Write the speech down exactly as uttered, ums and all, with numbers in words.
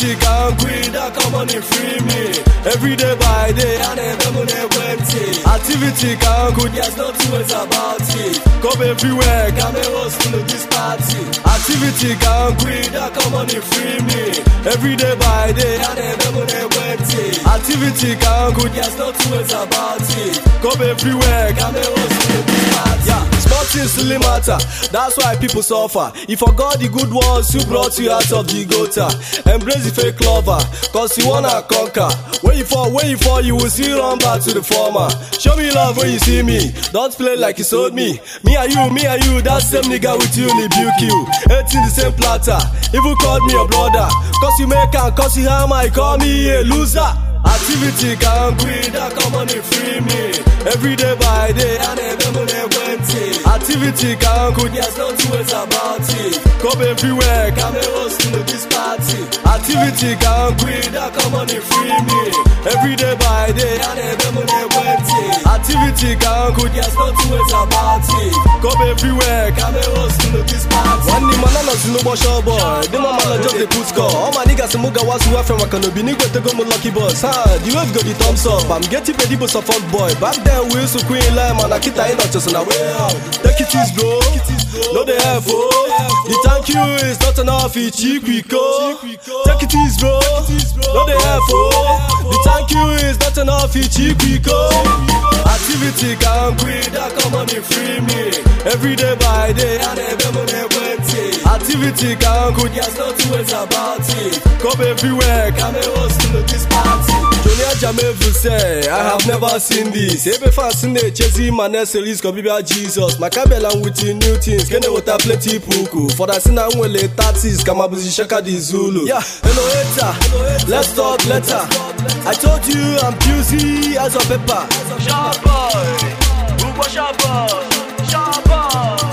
Activity can't quit, that come on and free me. Every day by day, I never money empty. Activity can't quit, there's no two ways about it. Come everywhere, come and host to this party. Activity can't quit, that come on and free me. Every day by day, I never money empty. Activity can't quit, there's no two ways about it. Come everywhere, come and host to this party. Yeah, small things really matter, that's why people suffer. You forgot the good ones who brought you out of the gutter. Embrace the fake lover, cause you wanna conquer. When you fall, when you fall, you will still run back to the former. Show me love when you see me, don't play like you sold me. Me and you, me and you, that same nigga with you, rebuke you. Eating the same platter, even called me a brother. Cause you make and cause you harm, I call me a loser. Activity can't quit, that come on and free me. Every day by day, I never money empty. Activity can't quit, there's no two ways about it. Come everywhere, come and host to this party. Activity can't quit, that come on and free me. Every day by day, I never money empty. Activity can't quit, there's no two ways about it. Come everywhere, come and host to this party. One day man, I'm not no more show boy. Then my man just the put score. All my niggas some muga was who are from Wakanobi. Nigga to go my lucky boss. The wave got the thumbs up. I'm getting ready for some fuck boy. Back then we used to queen lime and I keep tying up just on the way out. Take it easy, bro. No they have oh. The thank you is not enough. It's cheap we go. Take it easy, bro. No they have oh. The thank you is not enough. It's cheap we go. Activity can't quit, that come on and free me. Every day by day, I never money empty. Activity can't quit, there's no two ways about it. Come everywhere, come and host to this party. Johnny Jamevu say, I have never seen this. Every fast in the chasing my necessaries, come be Jesus. My cabin with the new things, can they water plenty puku. For that sin, I will let taxis come up with Shaka the Zulu. Yeah, hello, hater, let's talk later. I told you I'm juicy as a pepper. Sharp boy, Uber sharp boy, sharp boy.